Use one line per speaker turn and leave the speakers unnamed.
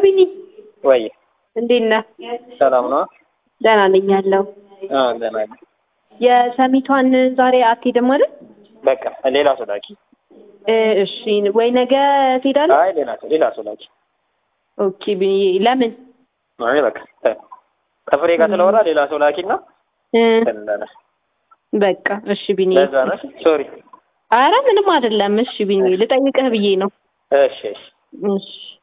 ቢኒ
ወይ
እንዴት ነህ?
ሰላም ነው?
ደህና ነኝ ያለው።
ደህና ነኝ።
የሰሚቷን ዛሬ አትሄድም አይደል?
በቃ ሌላ ሰው ላኪ።
እሺ ወይ ነገ ትሄዳለህ?
አይ ሌላ ሰው ላኪ።
ኦኬ ቢኒ ለምን?
አይ በቃ ከፍሬ ጋር ስለወራ ሌላ ሰው ላኪና
በቃ እሺ ቢኒ።
ለዛ ነው ሶሪ።
ኧረ ምንም አይደለም። እሺ ቢኒ ልጠይቅህ ብዬ ነው።
እሺ
እሺ